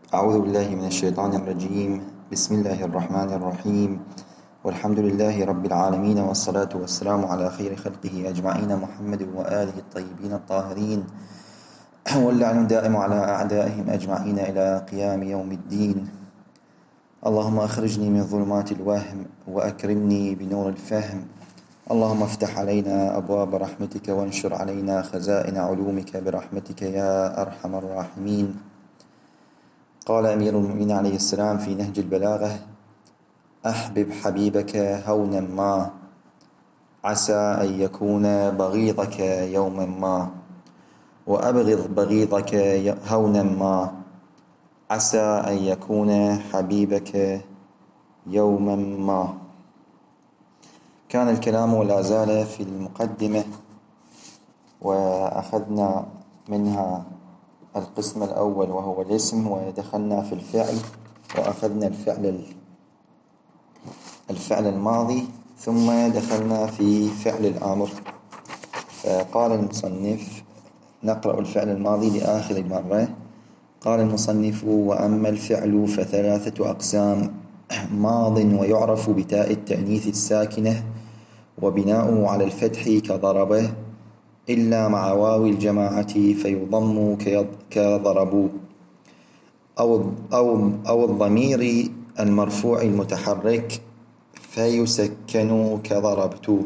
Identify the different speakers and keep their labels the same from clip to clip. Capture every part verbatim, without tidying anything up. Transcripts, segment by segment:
Speaker 1: أعوذ بالله من الشيطان الرجيم. بسم الله الرحمن الرحيم، والحمد لله رب العالمين، والصلاة والسلام على خير خلقه أجمعين محمد وآله الطيبين الطاهرين، واللعن دائم على أعدائهم أجمعين إلى قيام يوم الدين. اللهم أخرجني من ظلمات الوهم وأكرمني بنور الفهم. اللهم افتح علينا أبواب رحمتك وانشر علينا خزائن علومك برحمتك يا أرحم الراحمين. قال أمير المؤمنين عليه السلام في نهج البلاغة: أحبب حبيبك هونا ما، عسى أن يكون بغيضك يوما ما، وأبغض بغيضك هونا ما، عسى أن يكون حبيبك يوما ما. كان الكلام ولا زال في المقدمة، وأخذنا منها القسم الأول وهو الاسم، ودخلنا في الفعل وأخذنا الفعل الفعل الماضي، ثم دخلنا في فعل الآمر. قال المصنف، نقرأ الفعل الماضي لآخر مرة. قال المصنف: وأما الفعل فثلاثة أقسام: ماض ويعرف بتاء التأنيث الساكنة وبناؤه على الفتح كضربه، إلا مع واو الجماعة فيضم كضربوا، أو, أو, أو الضمير المرفوع المتحرك فيسكن كضربت.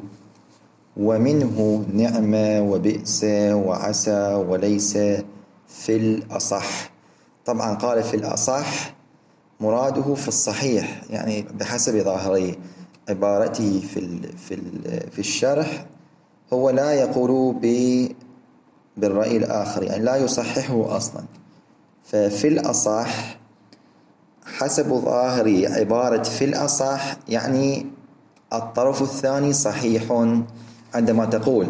Speaker 1: ومنه نعم وبئس وعسى وليس في الأصح. طبعا قال في الأصح مراده في الصحيح، يعني بحسب ظاهر عبارته في, في, في الشرح هو لا يقول بالرأي الآخر، يعني لا يصححه أصلا. ففي الأصح حسب ظاهر عبارة في الأصح يعني الطرف الثاني صحيح. عندما تقول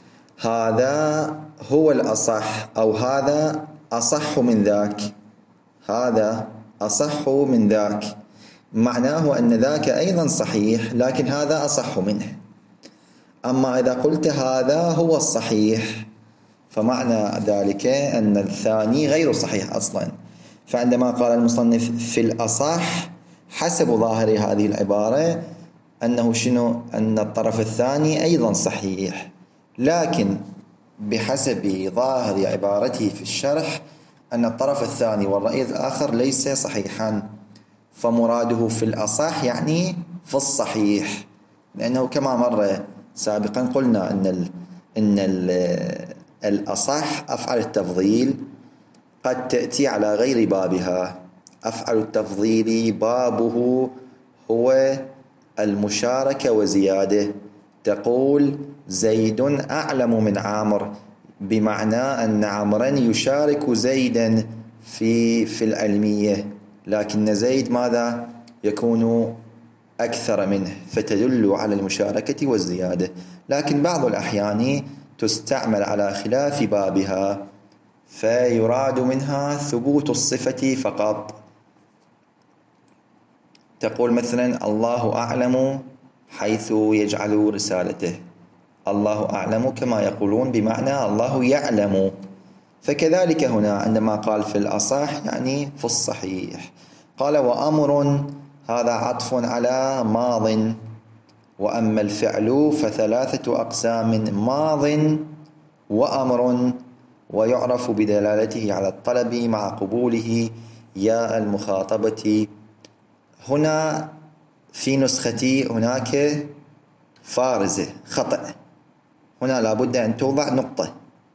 Speaker 1: هذا هو الأصح أو هذا أصح من ذاك، هذا أصح من ذاك، معناه أن ذاك أيضا صحيح لكن هذا أصح منه. أما إذا قلت هذا هو الصحيح فمعنى ذلك أن الثاني غير صحيح أصلا. فعندما قال المصنف في الأصح حسب ظاهر هذه العبارة أنه شنو؟ أن الطرف الثاني أيضا صحيح، لكن بحسب ظاهر عبارته في الشرح أن الطرف الثاني والرأي الآخر ليس صحيحا، فمراده في الأصح يعني في الصحيح. لأنه كما مر سابقا قلنا أن ال إن ال الأصح أفعل التفضيل قد تأتي على غير بابها. أفعل التفضيل بابه هو المشاركة وزيادة. تقول زيد أعلم من عامر، بمعنى أن عمرا يشارك زيدا في في العلمية، لكن زيد ماذا يكون أكثر منه، فتدل على المشاركة والزيادة. لكن بعض الأحيان تستعمل على خلاف بابها، فيراد منها ثبوت الصفة فقط. تقول مثلا الله أعلم حيث يجعل رسالته، الله أعلم كما يقولون بمعنى الله يعلم. فكذلك هنا عندما قال في الأصح يعني في الصحيح. قال وأمر، هذا عطف على ماض. وأما الفعل فثلاثة أقسام: ماض وأمر ويعرف بدلالته على الطلب مع قبوله يا المخاطبة. هنا في نسختي هناك فارزة خطأ، هنا لابد أن توضع نقطة: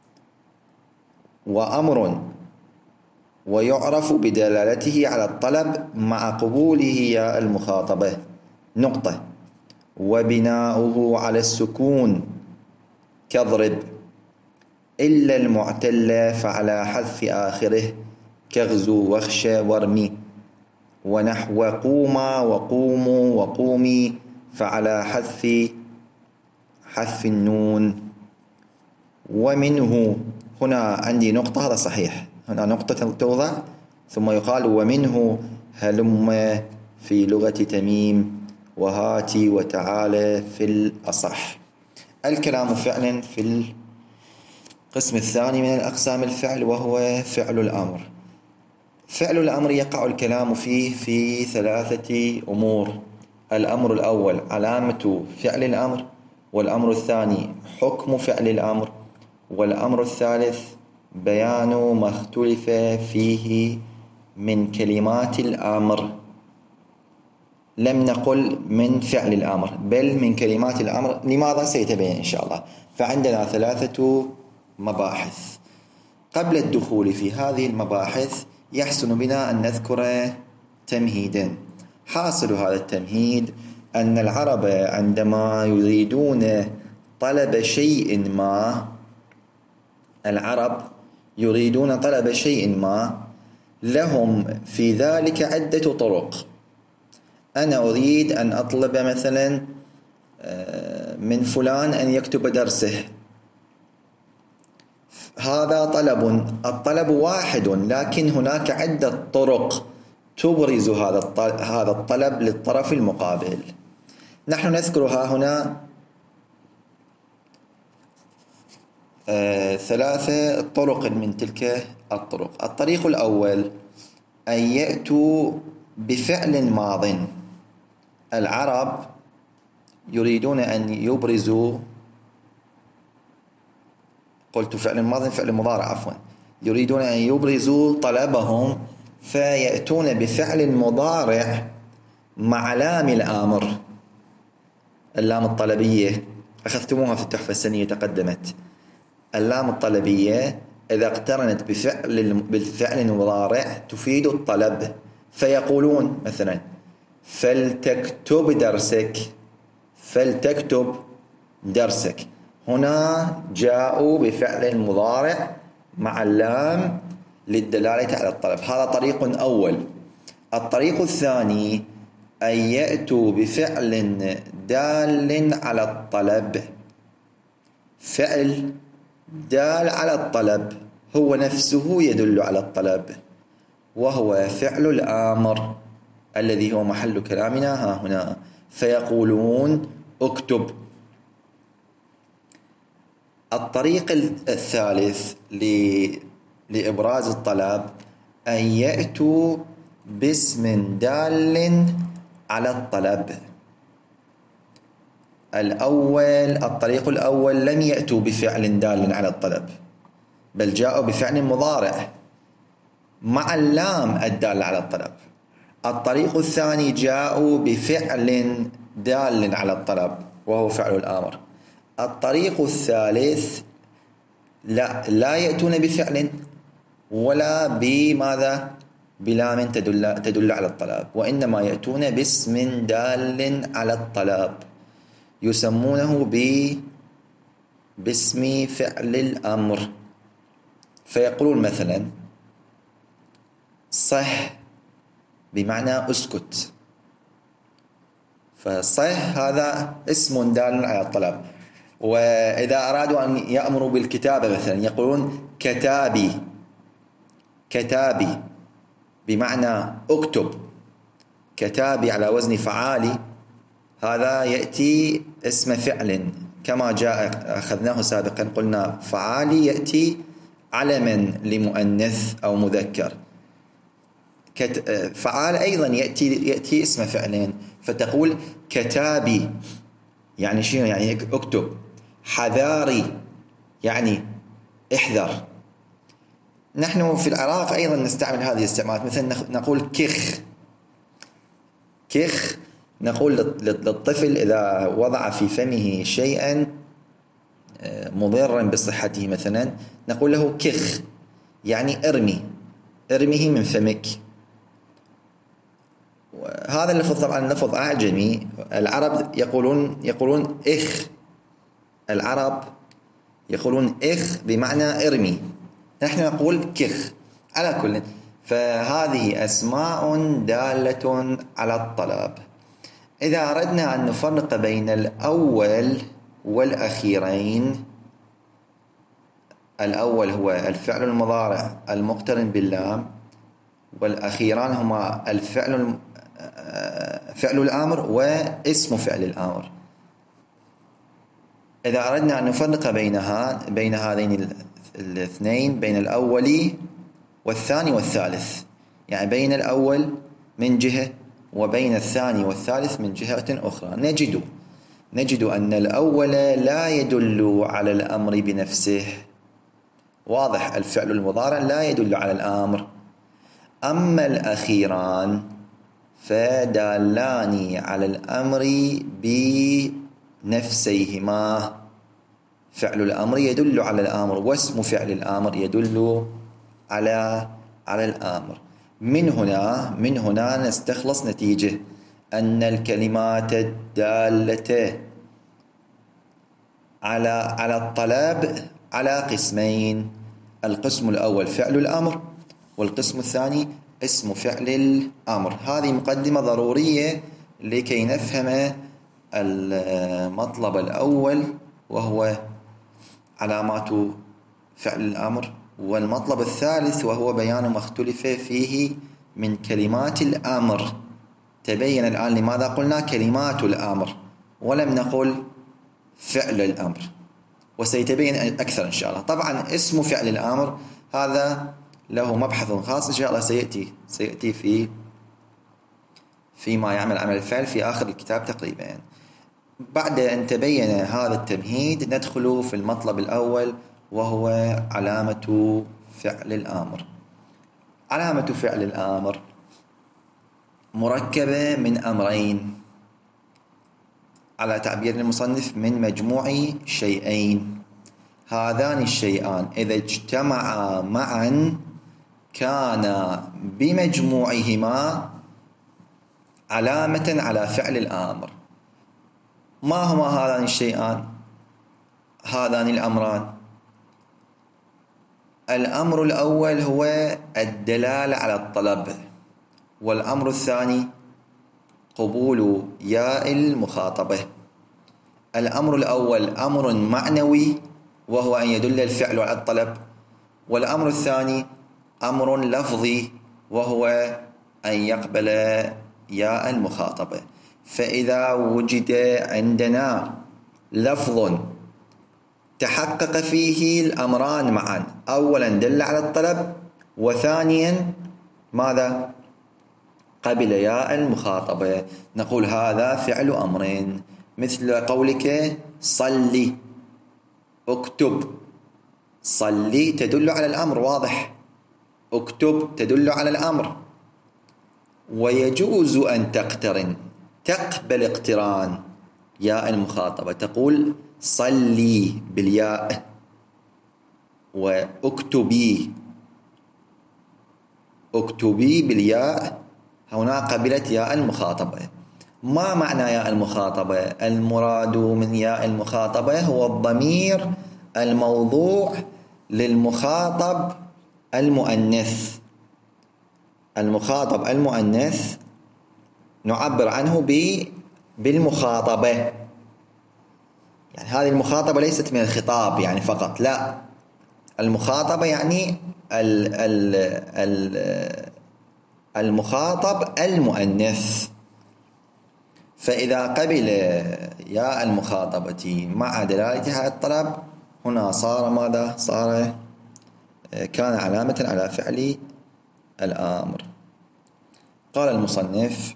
Speaker 1: وأمر ويعرف بدلالته على الطلب مع قبوله يا المخاطبة نقطة، وبناؤه على السكون كضرب، إلا المعتل فعلى حذف آخره كغزو واخشى وارمي، ونحو قوما وقوموا وقومي فعلى حذف حذف النون. ومنه، هنا عندي نقطة، هذا صحيح، هنا نقطة توضع ثم يقال ومنه هلم في لغة تميم وهاتي وتعالى في الأصح. الكلام فعلا في القسم الثاني من الأقسام الفعل وهو فعل الأمر. فعل الأمر يقع الكلام فيه في ثلاثة أمور. الأمر الأول علامة فعل الأمر، والأمر الثاني حكم فعل الأمر، والأمر الثالث بيان ما اختلف فيه من كلمات الأمر. لم نقل من فعل الأمر بل من كلمات الأمر. لماذا؟ سيتبين إن شاء الله. فعندنا ثلاثة مباحث. قبل الدخول في هذه المباحث يحسن بنا أن نذكر تمهيدا. حاصل هذا التمهيد أن العرب عندما يريدون طلب شيء ما العرب يريدون طلب شيء ما لهم في ذلك عدة طرق. أنا أريد أن أطلب مثلا من فلان أن يكتب درسه، هذا طلب. الطلب واحد لكن هناك عدة طرق تبرز هذا الطلب للطرف المقابل. نحن نذكرها هنا ثلاثة طرق من تلك الطرق. الطريق الأول أن يأتوا بفعل ماض. العرب يريدون أن يبرزوا، قلت فعل ماض فعل مضارع عفوا، يريدون أن يبرزوا طلبهم فيأتون بفعل مضارع مع لام الآمر. اللام الطلبية أخذتموها في التحفة السنية تقدمت. اللام الطلبية إذا اقترنت بفعل بالفعل المضارع تفيد الطلب. فيقولون مثلا فلتكتب درسك، فلتكتب درسك. هنا جاءوا بفعل مضارع مع اللام للدلالة على الطلب. هذا طريق أول. الطريق الثاني أن يأتوا بفعل دال على الطلب. فعل دال على الطلب هو نفسه يدل على الطلب، وهو فعل الآمر الذي هو محل كلامنا ها هنا. فيقولون اكتب. الطريق الثالث لإبراز الطلب أن يأتوا باسم دال على الطلب. الأول الطريق الأول لم يأتوا بفعل دال على الطلب بل جاءوا بفعل مضارع مع اللام الدال على الطلب. الطريق الثاني جاءوا بفعل دال على الطلب وهو فعل الآمر. الطريق الثالث لا لا يأتون بفعل ولا بماذا بلام تدل تدل على الطلب، وإنما يأتون باسم دال على الطلب يسمونه ب باسم فعل الأمر. فيقولون مثلا صح بمعنى اسكت. فصح هذا اسم دال على الطلب. وإذا أرادوا أن يأمروا بالكتابة مثلا يقولون كتابي، كتابي بمعنى اكتب. كتابي على وزن فعالي، هذا يأتي اسم فعل كما جاء أخذناه سابقا. قلنا فعالي يأتي علما لمؤنث أو مذكر. فعال أيضا يأتي يأتي اسم فعلين. فتقول كتابي يعني شنو؟ يعني اكتب. حذاري يعني احذر. نحن في العراق أيضا نستعمل هذه الاستعمالات. مثلا نقول كخ. كخ نقول للطفل إذا وضع في فمه شيئا مضرا بصحته مثلا نقول له كخ يعني ارمي، ارميه من فمك. هذا اللفظ طبعا لفظ أعجمي. العرب يقولون يقولون إخ. العرب يقولون إخ بمعنى ارمي، نحن نقول كخ. على كل، فهذه أسماء دالة على الطلب. إذا أردنا أن نفرق بين الأول والأخيرين، الأول هو الفعل المضارع المقترن باللام، والأخيران هما الفعل فعل الأمر واسم فعل الأمر. إذا أردنا أن نفرق بينها بين هذين الاثنين، بين الأول والثاني والثالث، يعني بين الأول من جهة وبين الثاني والثالث من جهة أخرى. نجد نجد أن الأول لا يدل على الأمر بنفسه، واضح، الفعل المضارع لا يدل على الأمر. أما الأخيران فدالان على الأمر بنفسيهما. فعل الأمر يدل على الأمر، واسم فعل الأمر يدل على على الأمر. من هنا من هنا نستخلص نتيجة أن الكلمات الدالة على على الطلب على قسمين: القسم الأول فعل الأمر، والقسم الثاني اسم فعل الأمر. هذه مقدمة ضرورية لكي نفهم المطلب الأول وهو علامات فعل الأمر، والمطلب الثالث وهو بيان ما اختلف فيه من كلمات الأمر. تبين الآن لماذا قلنا كلمات الأمر ولم نقل فعل الأمر، وسيتبين أكثر إن شاء الله. طبعا اسم فعل الأمر هذا له مبحث خاص إن شاء الله سيأتي سيأتي في فيما يعمل عمل الفعل في آخر الكتاب تقريبا. بعد أن تبين هذا التمهيد ندخل في المطلب الأول وهو علامة فعل الأمر. علامة فعل الأمر مركبة من أمرين على تعبير المصنف من مجموع شيئين. هذان الشيئان إذا اجتمعا معا كان بمجموعهما علامة على فعل الأمر. ما هما هذان الشيئان؟ هذان الأمران: الأمر الأول هو الدلالة على الطلب، والأمر الثاني قبول ياء المخاطبة. الأمر الأول أمر معنوي وهو أن يدل الفعل على الطلب، والأمر الثاني أمر لفظي وهو أن يقبل ياء المخاطبة. فإذا وجد عندنا لفظ تحقق فيه الأمران معا، أولا دل على الطلب، وثانيا ماذا؟ قبل ياء المخاطبة، نقول هذا فعل أمرين. مثل قولك صلي، اكتب. صلي تدل على الأمر، واضح. اكتب تدل على الأمر. ويجوز أن تقترن، تقبل اقتران ياء المخاطبة، تقول صلي بالياء واكتبي، اكتبي بالياء، هنا قبلت ياء المخاطبة. ما معنى ياء المخاطبة؟ المراد من ياء المخاطبة هو الضمير الموضوع للمخاطب المؤنث. المخاطب المؤنث نعبر عنه بالمخاطبة، يعني هذه المخاطبة ليست من الخطاب يعني فقط، لا، المخاطبة يعني ال ال ال المخاطب المؤنث. فإذا قبل ياء المخاطبة مع دلالتها على الطلب هنا صار ماذا؟ صار كان علامة على فعل الأمر. قال المصنف: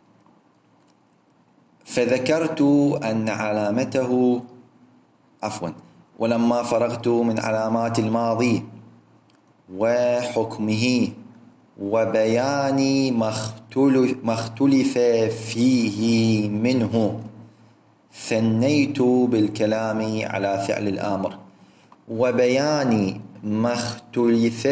Speaker 1: فذكرت أن علامته عفوا ولما فرغت من علامات الماضي وحكمه وبيان ما اختلف فيه منه ثنيت بالكلام على فعل الأمر. وبيان ما اختلف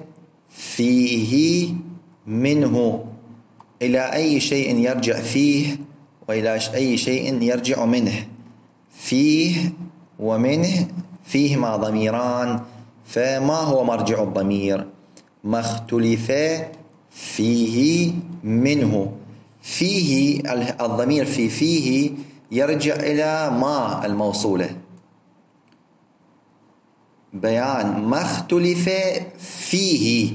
Speaker 1: فيه منه، إلى أي شيء يرجع فيه وإلى أي شيء يرجع منه. فيه ومنه فيهما ضميران، فما هو مرجع الضمير؟ ما اختلف فيه منه. فيه الضمير في فيه يرجع إلى ما الموصولة. بيان ما اختلف فيه،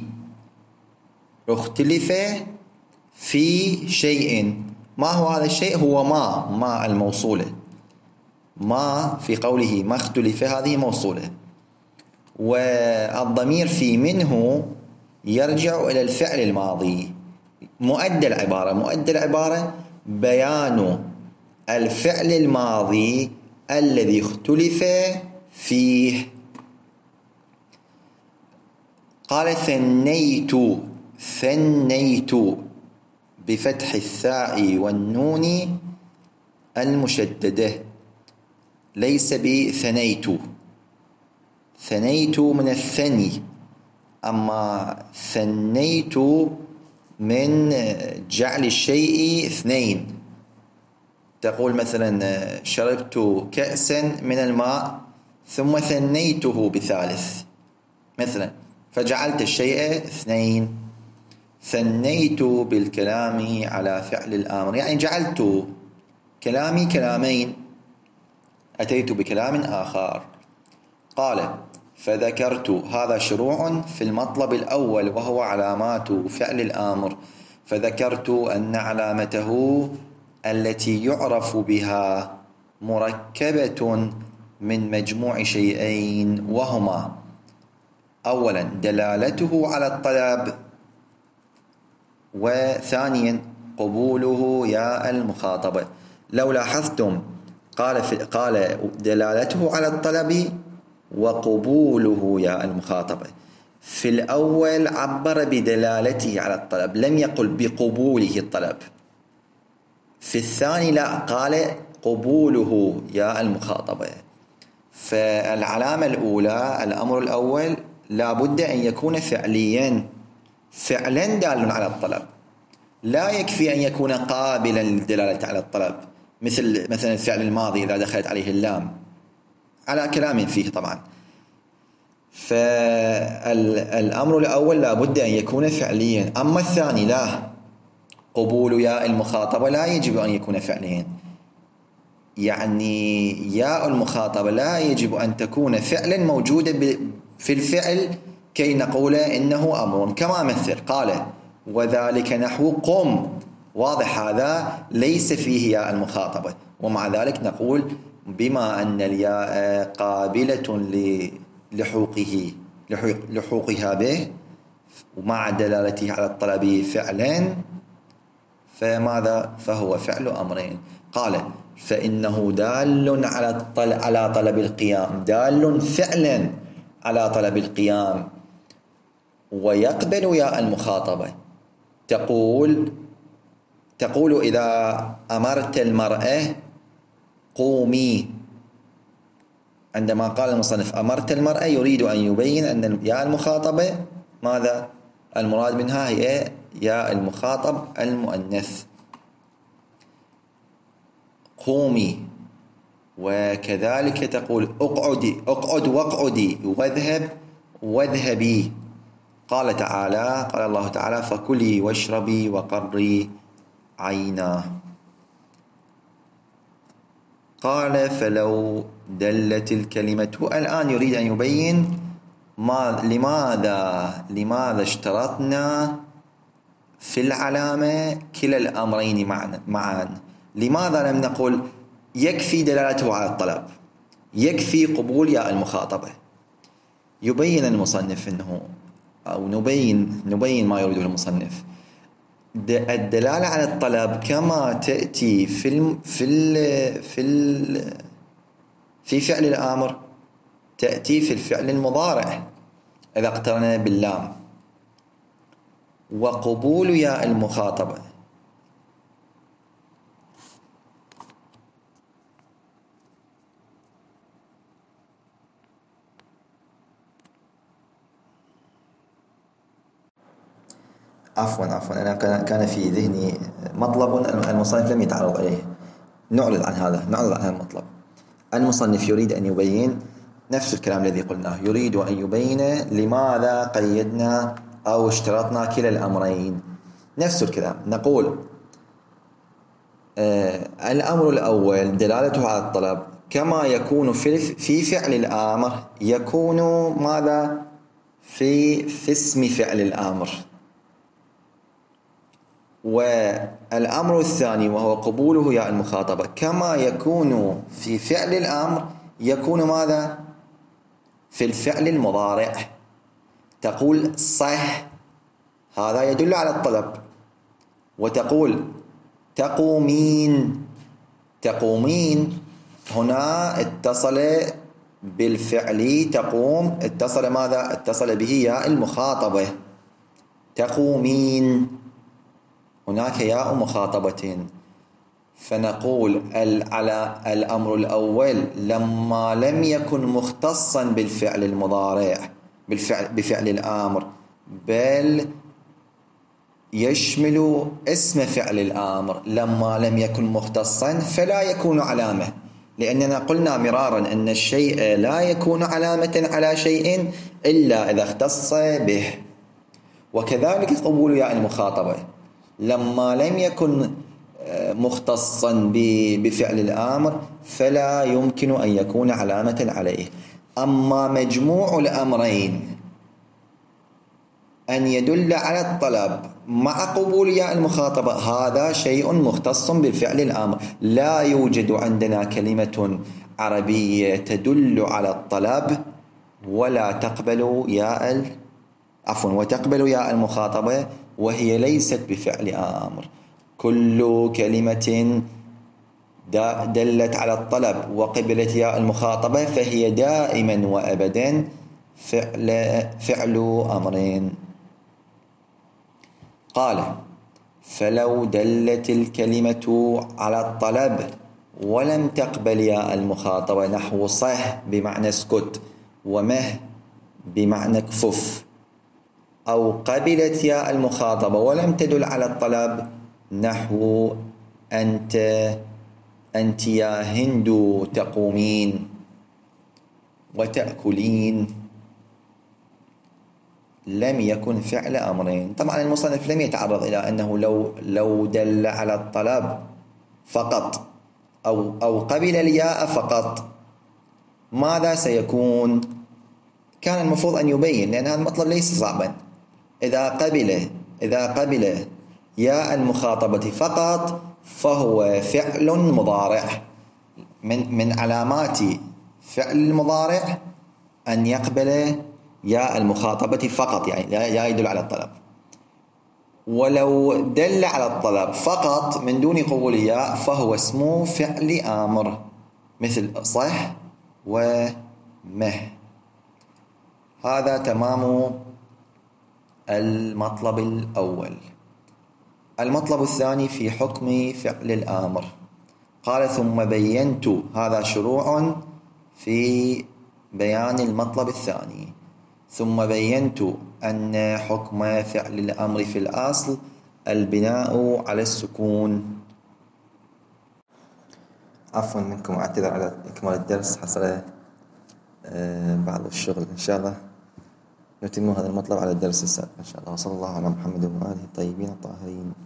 Speaker 1: اختلف في شيء، ما هو هذا الشيء؟ هو ما ما الموصولة. ما في قوله ما اختلف هذه موصولة، والضمير في منه يرجع إلى الفعل الماضي. مؤدى العبارة مؤدى العبارة بيان الفعل الماضي الذي اختلف فيه. قال ثنيت، ثنيت بفتح الثاء والنون المشددة، ليس بثنيت. ثنيت من الثني، أما ثنيت من جعل الشيء اثنين. تقول مثلا شربت كأسا من الماء ثم ثنيته بثالث مثلا، فجعلت الشيء اثنين. ثنيت بالكلام على فعل الآمر، يعني جعلت كلامي كلامين، أتيت بكلام آخر. قال فذكرت، هذا شروع في المطلب الأول وهو علامات فعل الآمر. فذكرت أن علامته التي يعرف بها مركبة من مجموع شيئين، وهما أولا دلالته على الطلب، وثانيا قبوله يا المخاطبة. لو لاحظتم قال في قال دلالته على الطلب وقبوله يا المخاطبة. في الأول عبر بدلالته على الطلب، لم يقل بقبوله الطلب. في الثاني لا، قال قبوله يا المخاطبة. فالعلامة الأولى، الأمر الأول، لا بد أن يكون فعليا، فعلا دال على الطلب. لا يكفي أن يكون قابلا للدلالة على الطلب، مثل مثلا الفعل الماضي إذا دخلت عليه اللام، على كلام فيه طبعا. فالأمر الأول لا بد أن يكون فعليا. أما الثاني لا، قبول ياء المخاطبة لا يجب أن يكون فعليا، يعني ياء المخاطبة لا يجب أن تكون فعلا موجودة في الفعل كي نقول إنه أمر. كما مثل قال وذلك نحو قم، واضح هذا ليس فيه ياء المخاطبة، ومع ذلك نقول بما أن الياء قابلة لحوقه لحوقها به ومع دلالته على الطلب فعلا، فماذا؟ فهو فعل أمرين. قال فإنه دال على على طلب القيام، دال فعلا على طلب القيام، ويقبل ياء المخاطبة. تقول تقول إذا أمرت المرأة قومي، عندما قال المصنف أمرت المرأة يريد أن يبين أن ياء المخاطبة ماذا؟ المراد منها هي ياء المخاطب المؤنث، قومي. وكذلك تقول اقعدي، اقعد واقعدي، واذهب واذهبي. قال تعالى قال الله تعالى فكلي واشربي وقري عينا. قال فلو دلت الكلمة، الآن يريد أن يبين ما لماذا لماذا اشترطنا في العلامة كلا الأمرين معا معا. لماذا لم نقل يكفي دلالته على الطلب، يكفي قبول ياء المخاطبة؟ يبين المصنف أنه أو نبين نبين ما يريده المصنف. الدلالة على الطلب كما تأتي في ال في ال في ال في فعل الآمر تأتي في الفعل المضارع إذا اقترن باللام. وقبول ياء المخاطبة عفوا عفوا أنا كان في ذهني مطلب المصنف لم يتعرض إليه، نعرض عن هذا نعرض عن هذا المطلب. المصنف يريد أن يبين نفس الكلام الذي قلناه، يريد أن يبين لماذا قيدنا أو اشترطنا كلا الأمرين. نفس الكلام نقول آه الأمر الأول دلالته على الطلب كما يكون في في فعل الآمر يكون ماذا في في اسم فعل الآمر. والأمر الثاني وهو قبوله ياء المخاطبة كما يكون في فعل الأمر يكون ماذا في الفعل المضارع. تقول صح هذا يدل على الطلب. وتقول تقومين، تقومين هنا اتصل بالفعل تقوم، اتصل ماذا؟ اتصل به ياء المخاطبة. تقومين هناك ياء مخاطبة، فنقول على الأمر الأول لما لم يكن مختصا بالفعل المضارع بالفعل بفعل الأمر، بل يشمل اسم فعل الأمر، لما لم يكن مختصا فلا يكون علامة، لأننا قلنا مرارا أن الشيء لا يكون علامة على شيء إلا إذا اختص به. وكذلك قبول ياء المخاطبة لما لم يكن مختصا بفعل الأمر فلا يمكن أن يكون علامة عليه. أما مجموع الأمرين أن يدل على الطلب مع قبول ياء المخاطبة، هذا شيء مختص بالفعل الأمر. لا يوجد عندنا كلمة عربية تدل على الطلب ولا تقبل ياء عفوا وتقبل ياء المخاطبة وهي ليست بفعل أمر. كل كلمة دلت على الطلب وقبلت ياء المخاطبة فهي دائما وأبدا فعل, فعل أمرين. قال فلو دلت الكلمة على الطلب ولم تقبل ياء المخاطبة، نحو صح بمعنى اسكت، ومه بمعنى كفف، أو قبلت ياء المخاطبة ولم تدل على الطلب، نحو أنت أنت يا هند تقومين وتأكلين، لم يكن فعل أمرين. طبعا المصنف لم يتعرض إلى أنه لو لو دل على الطلب فقط أو أو قبل الياء فقط ماذا سيكون. كان المفروض أن يبين، لأن هذا المطلب ليس صعبا. إذا قبل إذا قبل ياء المخاطبة فقط فهو فعل مضارع. من من علامات فعل المضارع أن يقبل ياء المخاطبة فقط، يعني لا يدل على الطلب. ولو دل على الطلب فقط من دون قبول ياء فهو اسمه فعل آمر، مثل صح ومه. هذا تمام المطلب الأول. المطلب الثاني في حكم فعل الآمر. قال ثم بينت، هذا شروع في بيان المطلب الثاني. ثم بينت أن حكم فعل الأمر في الأصل البناء على السكون. عفوا منكم، أعتذر على إكمال الدرس، حصل بعض الشغل. إن شاء الله نتم هذا المطلب على الدرس السابق إن شاء الله. وصلى الله على محمد وآله الطيبين الطاهرين.